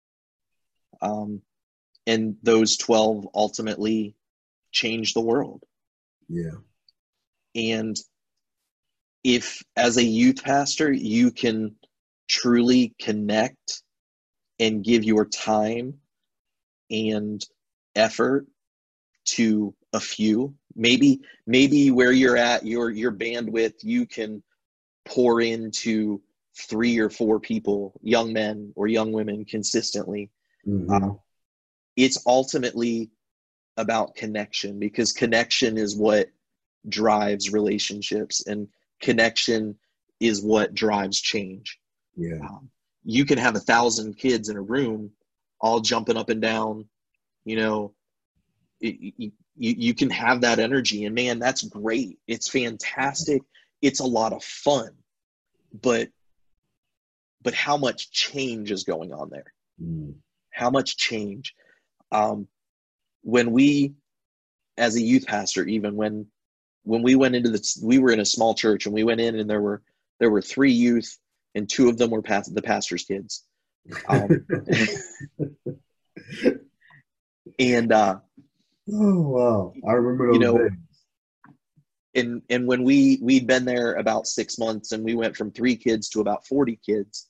And those 12 ultimately changed the world. Yeah. And if, as a youth pastor, you can truly connect and give your time and effort to a few, maybe where you're at, your bandwidth, you can pour into 3 or 4 people, young men or young women, consistently. Mm-hmm. It's ultimately about connection, because connection is what drives relationships, and connection is what drives change. Yeah. You can have 1,000 kids in a room all jumping up and down, you know, you can have that energy, and man, that's great. It's fantastic. It's a lot of fun, but how much change is going on there? Mm. How much change? When we, as a youth pastor, even when we went into we were in a small church, and we went in, and there were 3 youth, and 2 of them were the pastor's kids. And oh wow, I remember those days. And when we'd been there about 6 months, and we went from 3 kids to about 40 kids,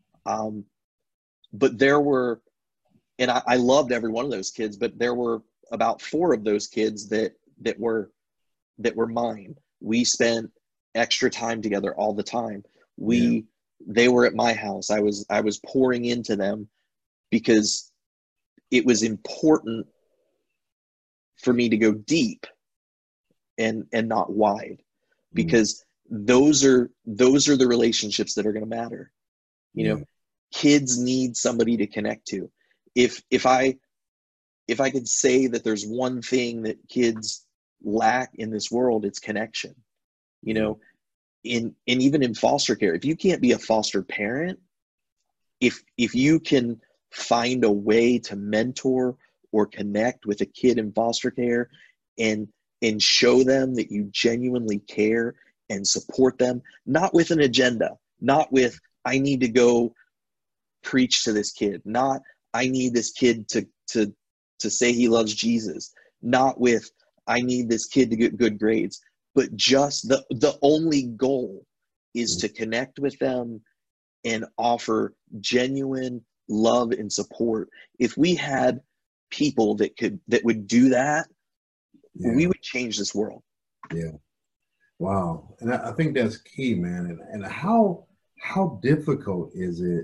but there were, and I loved every one of those kids, but there were about 4 of those kids that were mine. We spent extra time together all the time. They were at my house. I was pouring into them because it was important for me to go deep and not wide, because those are the relationships that are going to matter. You know, kids need somebody to connect to. If I could say that there's one thing that kids lack in this world, it's connection. You know, even in foster care, if you can't be a foster parent, if you can find a way to mentor or connect with a kid in foster care and show them that you genuinely care and support them, not with an agenda, not with, I need to go preach to this kid, not, I need this kid to say he loves Jesus, not with, I need this kid to get good grades, but just the only goal is to connect with them and offer genuine love and support. If we had people that would do that, we would change this world. Yeah. Wow. And I think that's key, man. And how difficult is it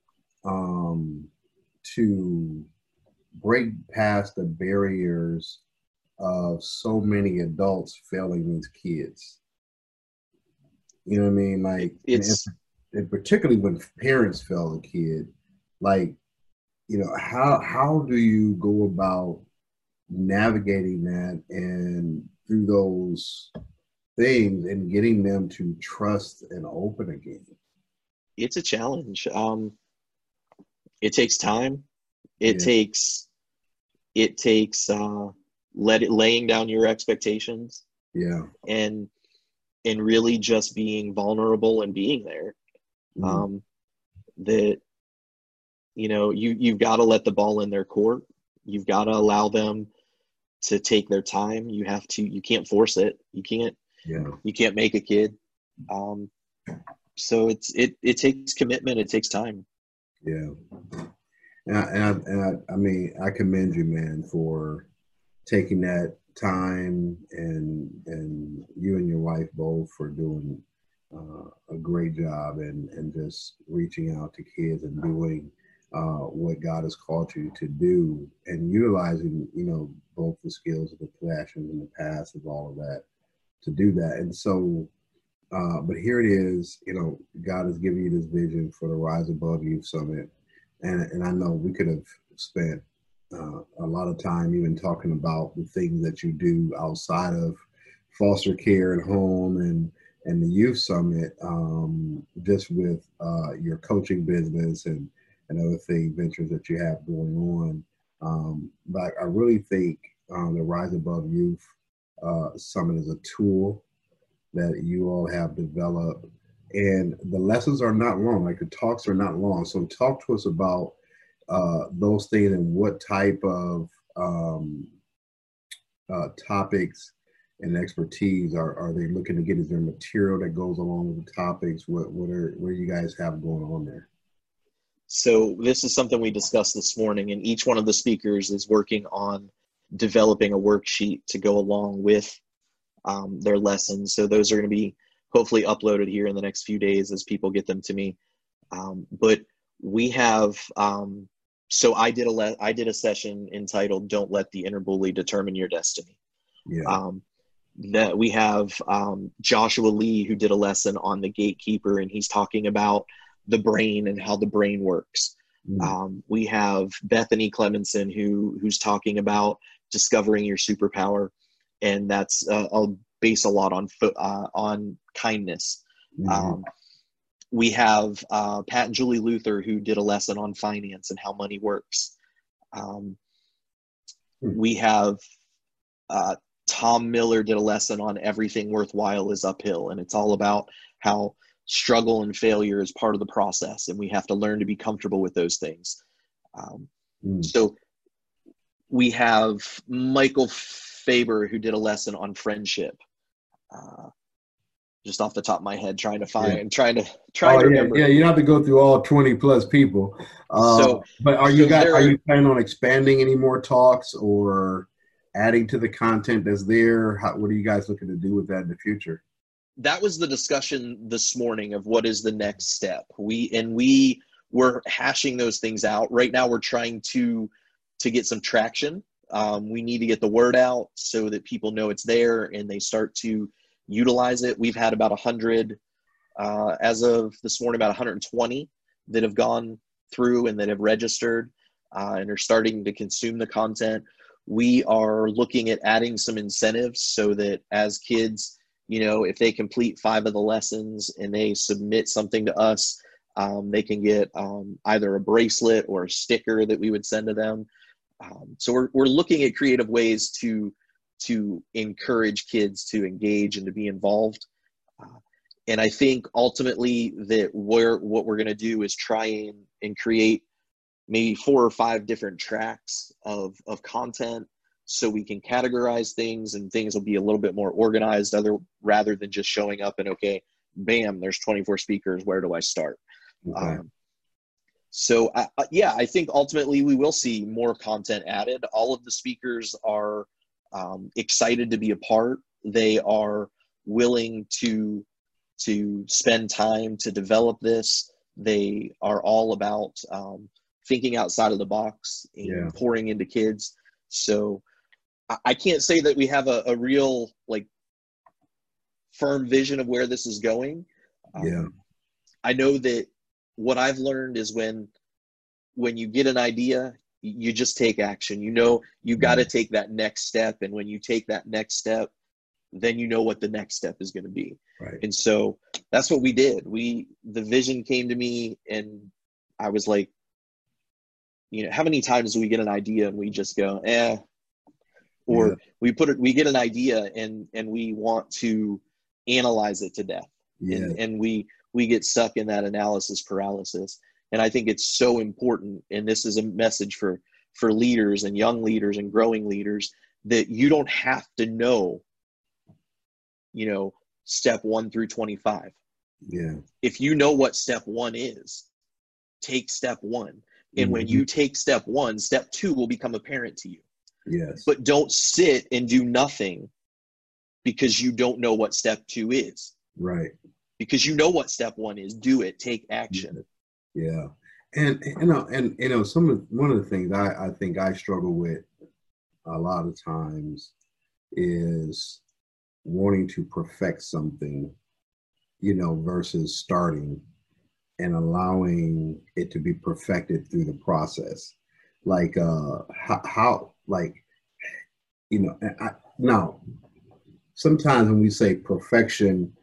to break past the barriers of so many adults failing these kids? You know what I mean? Like, and particularly when parents fail a kid, like, you know, how do you go about navigating that and through those things and getting them to trust and open again? It's a challenge. It takes time. It takes laying down your expectations. Yeah. And really just being vulnerable and being there. That, you know, you've got to let the ball in their court. You've got to allow them to take their time. You can't force it. You can't make a kid. So it takes commitment. It takes time. Yeah. And I mean, I commend you, man, for taking that time, and you and your wife both for doing a great job and just reaching out to kids and doing what God has called you to do, and utilizing, you know, both the skills of the passions and the past of all of that to do that. And so, but here it is, you know, God has given you this vision for the Rise Above Youth Summit. And I know we could have spent a lot of time even talking about the things that you do outside of foster care and home and the youth summit, just with your coaching business and other ventures that you have going on. But I really think the Rise Above Youth Summit is a tool that you all have developed. And the lessons are not long, like the talks are not long. So talk to us about those things and what type of topics and expertise are they looking to get? Is there material that goes along with the topics? What do you guys have going on there? So this is something we discussed this morning, and each one of the speakers is working on developing a worksheet to go along with their lessons. So those are going to be hopefully uploaded here in the next few days as people get them to me. But we have, so I did a session entitled "Don't Let the Inner Bully Determine Your Destiny." Yeah. That we have Joshua Lee, who did a lesson on the gatekeeper, and he's talking about the brain and how the brain works. We have Bethany Clemenson, who's talking about discovering your superpower, and that's based a lot on kindness. We have Pat and Julie Luther, who did a lesson on finance and how money works. We have Tom Miller did a lesson on everything worthwhile is uphill, and it's all about how struggle and failure is part of the process, and we have to learn to be comfortable with those things. So we have Michael Faber, who did a lesson on friendship. Just off the top of my head, trying to remember. Yeah, you don't have to go through all 20 plus people. But are you planning on expanding any more talks or adding to the content that's there? What are you guys looking to do with that in the future? That was the discussion this morning of what is the next step. We were hashing those things out. Right now we're trying to get some traction. We need to get the word out so that people know it's there and they start to utilize it. We've had about 100, as of this morning, about 120 that have gone through and that have registered and are starting to consume the content. We are looking at adding some incentives so that as kids, if they complete 5 of the lessons and they submit something to us, they can get either a bracelet or a sticker that we would send to them. So we're looking at creative ways to encourage kids to engage and to be involved. And I think ultimately that what we're going to do is try and create maybe 4 or 5 different tracks of content, so we can categorize things and things will be a little bit more organized rather than just showing up and, okay, bam, there's 24 speakers. Where do I start? Okay. I think ultimately we will see more content added. All of the speakers are excited to be a part. They are willing to spend time to develop this. They are all about thinking outside of the box and pouring into kids. So I can't say that we have a real firm vision of where this is going. I know that what I've learned is when you get an idea, you just take action. You got to take that next step, and when you take that next step, then you know what the next step is going to be. Right. And so that's what we did. The vision came to me, and I was like, how many times do we get an idea and we just go, or we get an idea and we want to analyze it to death. And we get stuck in that analysis paralysis. And I think it's so important, and this is a message for leaders and young leaders and growing leaders, that you don't have to know, step 1 through 25. If you know what step 1 is, take step 1. And when you take step 1, step 2 will become apparent to you. But don't sit and do nothing because you don't know what step 2 is. Right. Because you know what step 1 is. Do it. Take action. Yeah. And one of the things I think I struggle with a lot of times is wanting to perfect something, versus starting and allowing it to be perfected through the process. Now, sometimes when we say perfection,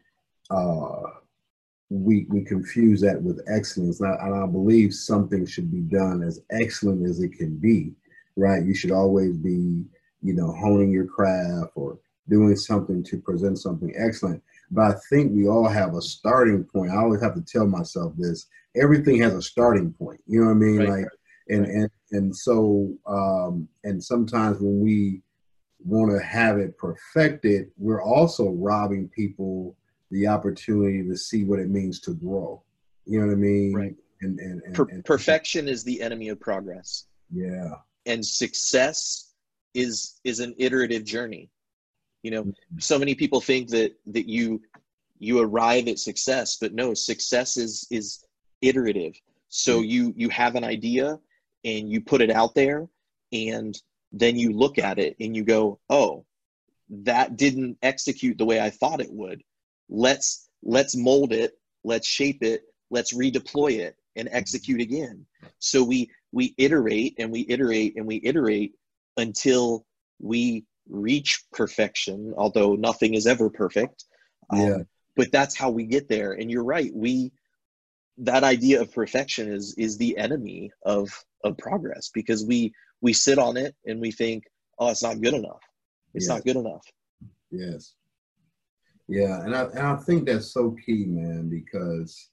we confuse that with excellence. And I believe something should be done as excellent as it can be, right? You should always be, honing your craft or doing something to present something excellent. but I think we all have a starting point. I always have to tell myself this: everything has a starting point. You know what I mean? Right. Like, and so, and sometimes when we want to have it perfected, we're also robbing people the opportunity to see what it means to grow. You know what I mean? Right. And Perfection is the enemy of progress. yeah. And success is an iterative journey. You know, so many people think that you arrive at success, but no, success is iterative. So you have an idea and you put it out there, and then you look at it and you go, oh, that didn't execute the way I thought it would. Let's mold it, let's shape it, let's redeploy it and execute again. So we iterate and we iterate and we iterate until we reach perfection, although nothing is ever perfect. But that's how we get there. And you're right, that idea of perfection is the enemy of progress, because we sit on it and we think, oh, it's not good enough. It's not good enough. Yes. Yeah, and I think that's so key, man, because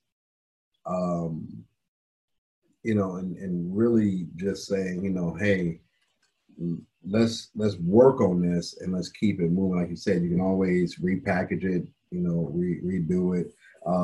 you know, and really just saying, you know, hey, let's work on this and let's keep it moving. Like you said, you can always repackage it, you know, redo it.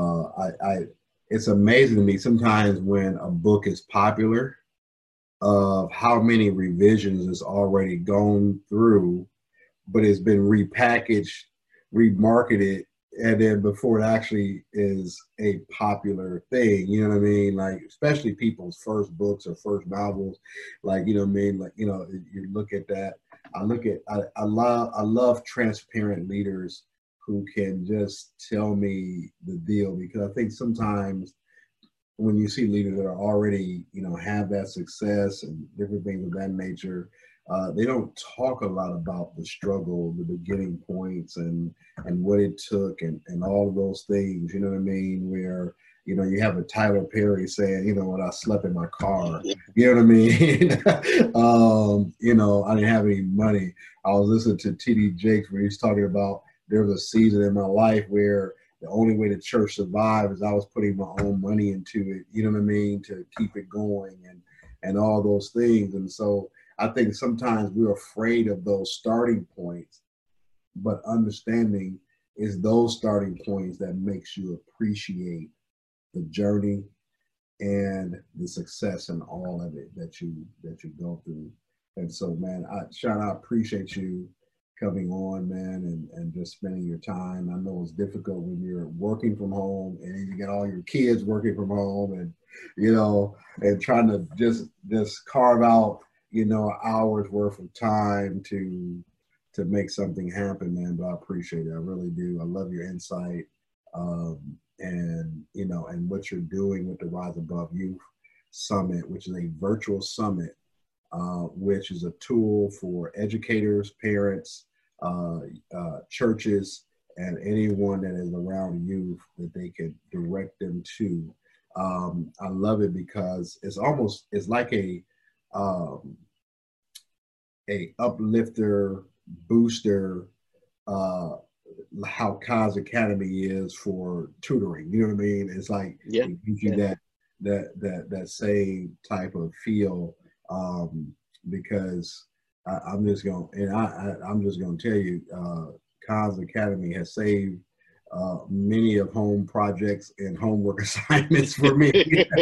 It's amazing to me sometimes when a book is popular, of how many revisions it's already gone through, but it's been repackaged, remarketed, and then before it actually is a popular thing. You know what I mean? Like, especially people's first books or first novels, like, you know what I mean? Like, you know, you look at that. I love transparent leaders who can just tell me the deal, because I think sometimes when you see leaders that are already, you know, have that success and different things of that nature, they don't talk a lot about the struggle, the beginning points, and what it took, and all of those things. You know what I mean? Where, you know, you have a Tyler Perry saying, you know, when I slept in my car, you know what I mean? You know, I didn't have any money. I was listening to T.D. Jakes where he's talking about there was a season in my life where the only way the church survived is I was putting my own money into it, you know what I mean, to keep it going, and all those things. And so I think sometimes we're afraid of those starting points, but understanding is those starting points that makes you appreciate the journey and the success and all of it that you go through. And so, man, Sean, I appreciate you coming on, man, and just spending your time. I know it's difficult when you're working from home and you get all your kids working from home, and, you know, and trying to just carve out, you know, hours worth of time to make something happen, man. But I appreciate it. I really do. I love your insight. And, you know, and what you're doing with the Rise Above Youth Summit, which is a virtual summit, which is a tool for educators, parents, churches, and anyone that is around youth that they can direct them to. I love it because it's like a uplifter, booster, how Khan's Academy is for tutoring. You know what I mean? It's like, it gives you that same type of feel, because I'm just going to tell you, Khan's Academy has saved many of home projects and homework assignments for me.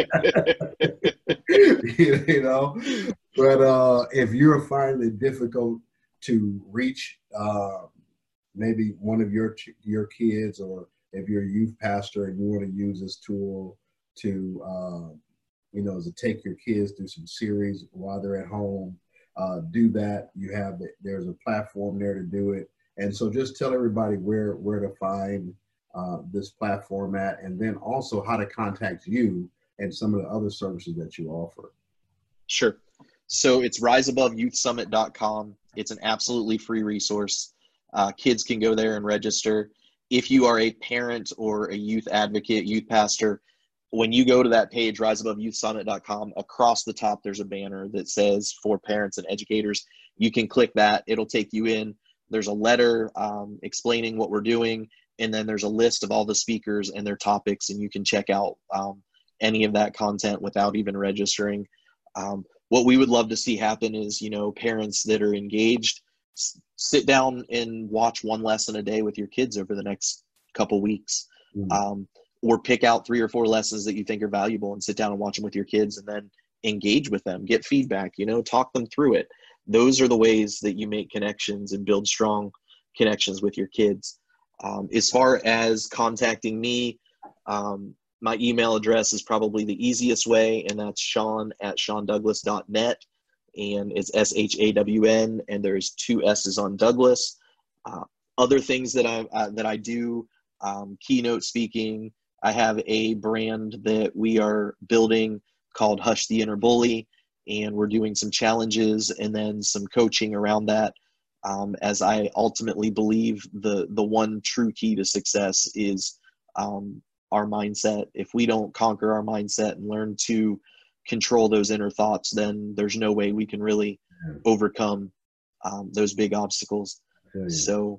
You know, but if you're finding it difficult to reach maybe one of your kids, or if you're a youth pastor and you want to use this tool to you know, to take your kids through some series while they're at home, do that. There's a platform there to do it. And so just tell everybody where to find this platform at, and then also how to contact you and some of the other services that you offer. Sure. So it's riseaboveyouthsummit.com. It's an absolutely free resource. Kids can go there and register. If you are a parent or a youth advocate, youth pastor, when you go to that page, riseaboveyouthsummit.com, across the top, there's a banner that says for parents and educators. You can click that. It'll take you in. There's a letter explaining what we're doing. and then there's a list of all the speakers and their topics, and you can check out any of that content without even registering. What we would love to see happen is, parents that are engaged, sit down and watch one lesson a day with your kids over the next couple weeks. Or pick out 3 or 4 lessons that you think are valuable and sit down and watch them with your kids, and then engage with them, get feedback, talk them through it. Those are the ways that you make connections and build strong connections with your kids. As far as contacting me, my email address is probably the easiest way, and that's Shawn@ShawnDouglas.net, and it's SHAWN, and there's 2 S's on Douglas. Other things that I do, keynote speaking. I have a brand that we are building called Hush the Inner Bully, and we're doing some challenges and then some coaching around that. As I ultimately believe the one true key to success is our mindset. If we don't conquer our mindset and learn to control those inner thoughts, then there's no way we can really overcome those big obstacles. So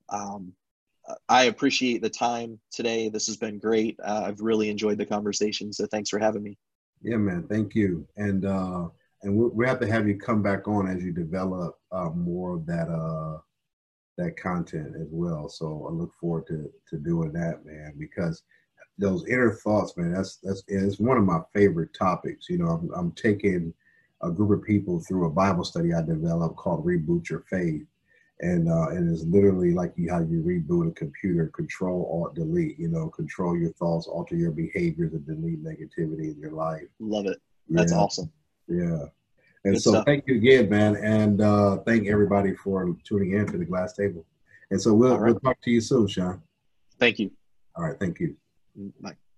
I appreciate the time today. This has been great. I've really enjoyed the conversation. So thanks for having me. Yeah, man. Thank you. And we have to have you come back on as you develop more of that content as well. So I look forward to doing that, man, because those inner thoughts, man, it's one of my favorite topics. I'm taking a group of people through a Bible study I developed called Reboot Your Faith. And it's literally like how you reboot a computer, Control, Alt, Delete, control your thoughts, alter your behaviors, and delete negativity in your life. Love it. That's awesome. Yeah. And Good so stuff. Thank you again, man. And thank everybody for tuning in to the Glass Table. And so we'll talk to you soon, Shawn. Thank you. All right. Thank you. Bye.